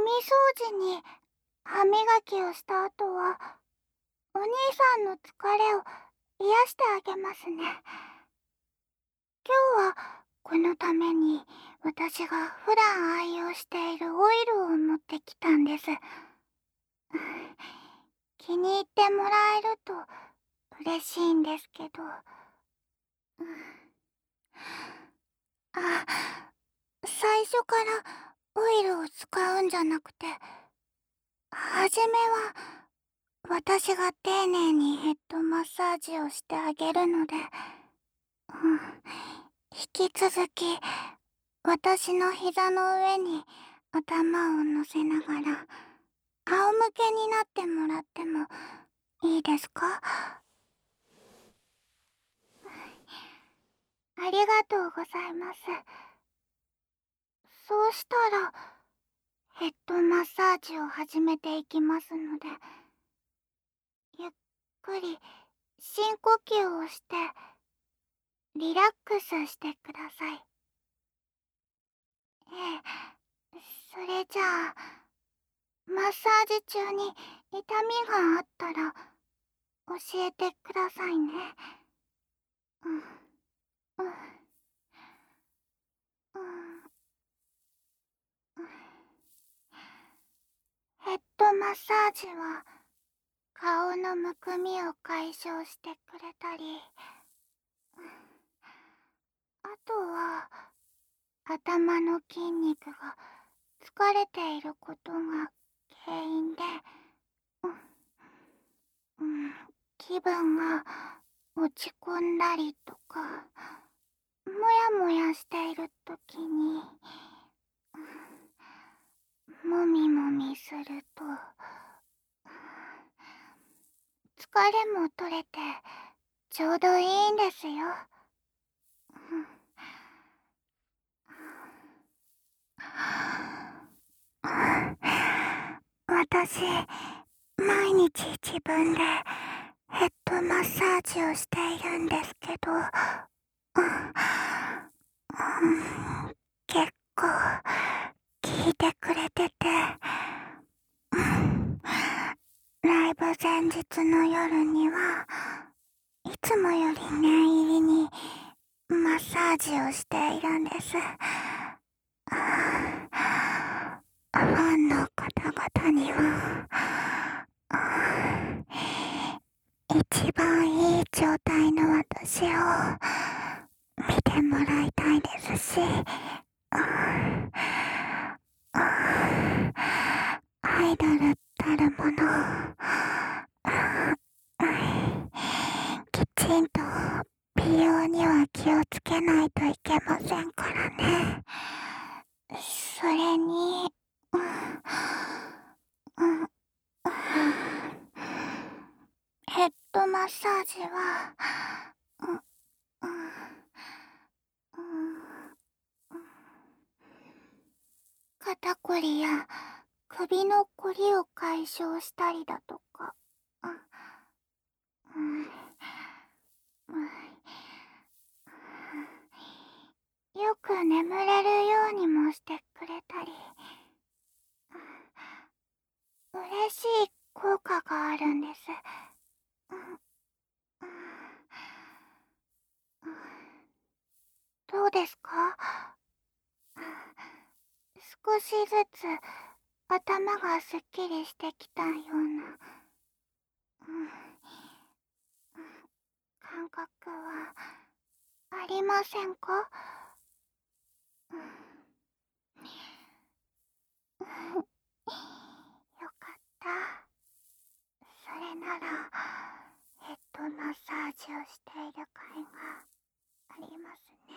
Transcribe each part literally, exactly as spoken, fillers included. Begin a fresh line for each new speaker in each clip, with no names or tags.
掃除に歯磨きをした後は、お兄さんの疲れを癒してあげますね。今日はこのために私が普段愛用しているオイルを持ってきたんです。気に入ってもらえると嬉しいんですけど。あ、最初からオイルを使うんじゃなくて、はじめは私が丁寧にヘッドマッサージをしてあげるので、うん、引き続き私の膝の上に頭を乗せながら仰向けになってもらってもいいですか？ありがとうございます。そうしたらヘッドマッサージを始めていきますので、ゆっくり深呼吸をしてリラックスしてください。ええ、それじゃあマッサージ中に痛みがあったら教えてくださいね。うん、うん、うん、うん。ヘッドマッサージは顔のむくみを解消してくれたり、あとは頭の筋肉が疲れていることが原因で、うん、うん、気分が落ち込んだりとか、もやもやしているときに、もみもみすると疲れも取れてちょうどいいんですよ。私、毎日自分でヘッドマッサージをしているんですけど、うん、結構聞いてくれてて、うん、ライブ前日の夜にはいつもより念入りにマッサージをしているんです。ファンの方々には一番いい状態の私を見てもらいたいですし、アイドルたるもの、きちんと美容には気をつけないといけませんからね。それに、うんうん、ヘッドマッサージは、うんうんうん、肩こりや首のこりを解消したりだとか、うんうんうん、よく眠れるようにもしてくれたり、嬉しい効果があるんです。どうですか？少しずつ頭がすっきりしてきたような、うん、感覚はありませんか？うん、よかった。それならヘッドマッサージをしている甲斐がありますね。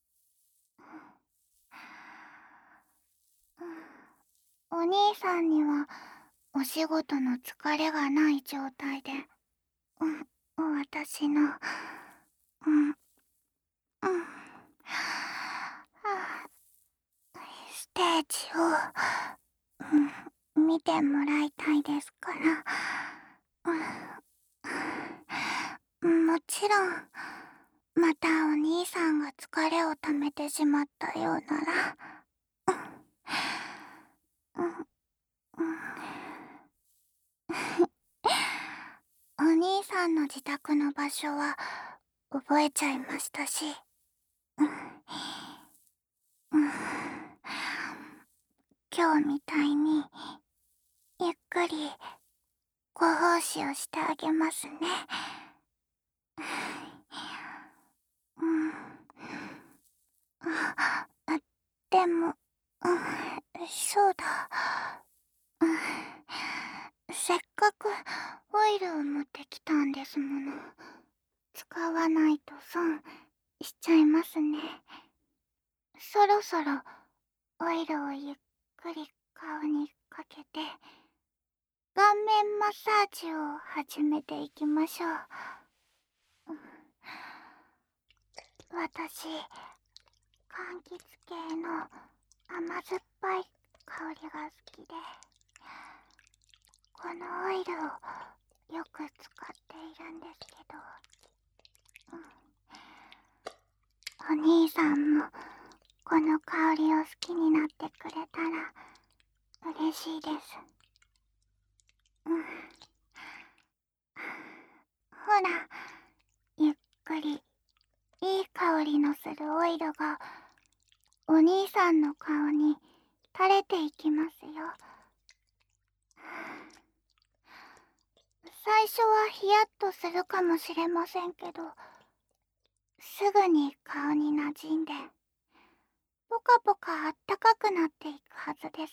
うん、お兄さんにはお仕事の疲れがない状態で、うん、私の、うん、うん、はあ、ステージを、うん、見てもらいたいですから、うん、もちろんまたお兄さんが疲れを溜めてしまったようなら、うん、うん、 んの自宅の場所は覚えちゃいましたし、うん、うん、今日みたいにゆっくりご奉仕をしてあげますね。うん、あ、でも、うん、そうだ。うん、せっかくオイルを持ってきたんですもの。使わないと損しちゃいますね。そろそろオイルをゆっくり顔にかけて顔面マッサージを始めていきましょう。私、柑橘系の甘酸っぱい香りが好きで、このオイルをよく使っているんですけど、うん、お兄さんもこの香りを好きになってくれたら嬉しいです。うん、ほら、ゆっくりいい香りのするオイルがお兄さんの顔に垂れていきますよ。最初はヒヤッとするかもしれませんけど、すぐに顔に馴染んでポカポカあったかくなっていくはずです。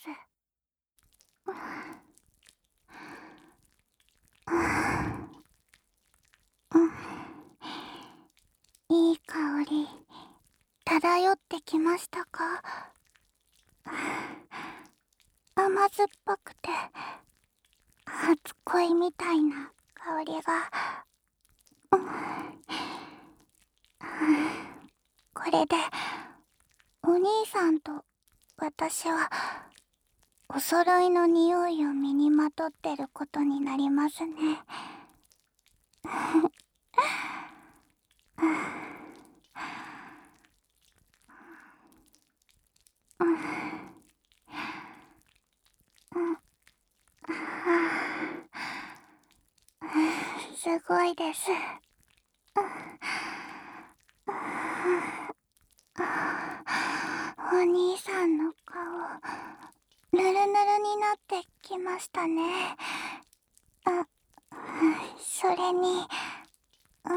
いい香り漂ってきましたか？甘酸っぱくて初恋みたいな香りが、うん、これでお兄さんと私はお揃いの匂いを身にまとってることになりますね。うん、すごいです。お兄さんの顔、ぬるぬるになってきましたね。あ、それに、うん、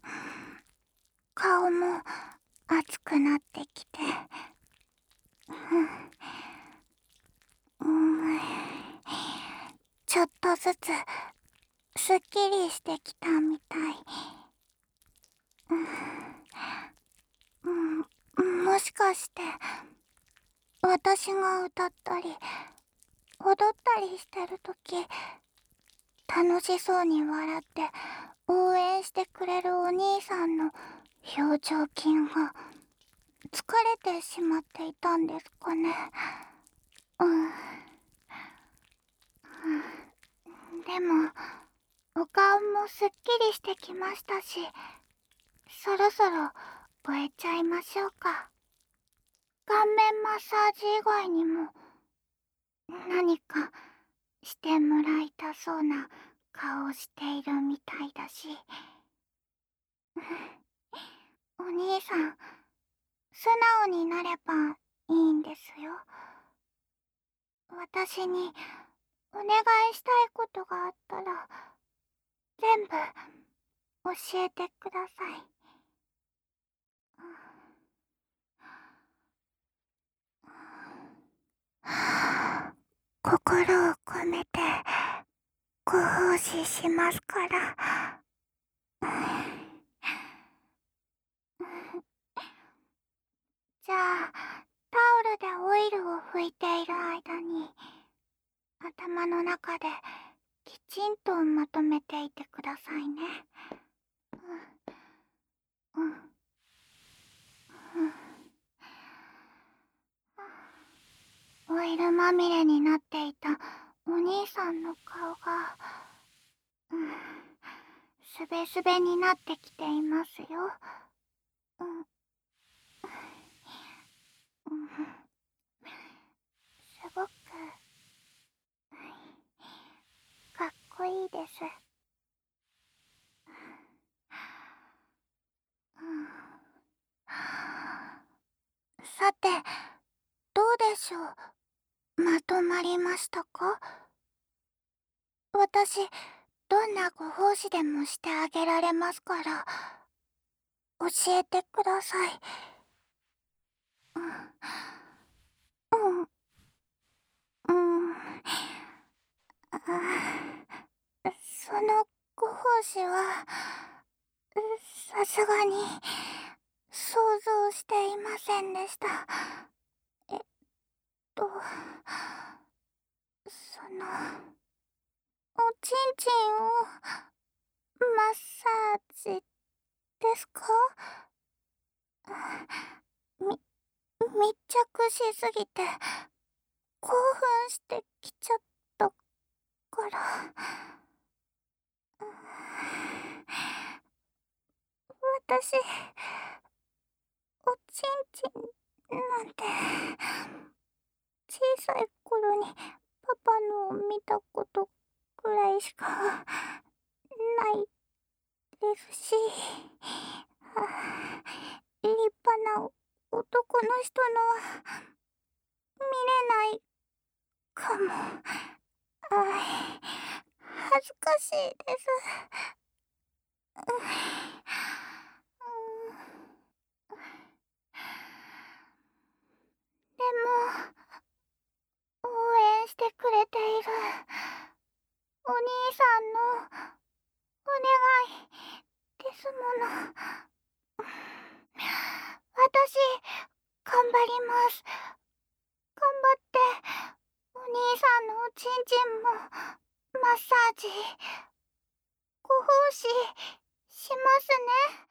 顔も熱くなってきて、うん、ちょっとずつすっきりしてきたみたい。うん、もしかして私が歌ったり踊ったりしてるとき、楽しそうに笑って応援してくれるお兄さんの表情筋が疲れてしまっていたんですかね。うん、でもお顔もすっきりしてきましたし、そろそろ終えちゃいましょうか。顔面マッサージ以外にも何かしてもらいたそうな顔をしているみたいだし、お兄さん素直になればいいんですよ。私にお願いしたいことがあったら全部教えてください。心を込めてご奉仕しますから。じゃあタオルでオイルを拭いている間に頭の中できちんとまとめていてくださいね。うん、うん、うん。オイルまみれになっていたお兄さんの顔が、うん、すべすべになってきていますよ。うん、うん、すごくかっこいいです。 さて、どうでしょう。まとまりましたか？私、どんなご奉仕でもしてあげられますから、教えてください。うん、うん、うん。あ、そのご奉仕は、さすがに、想像していませんでした。えっと、その、おちんちんを、マッサージですか？み、密着しすぎて、興奮してきちゃったから。私、おちんちんなんて、小さい頃にパパのを見たことくらいしかないですし、立派な男の人のは見れないかも。あい、恥ずかしいです。うん、でも、応援してくれているお兄さんのお願いですもの。私、頑張ります。頑張って、お兄さんのおちんちんもマッサージ、ご奉仕しますね。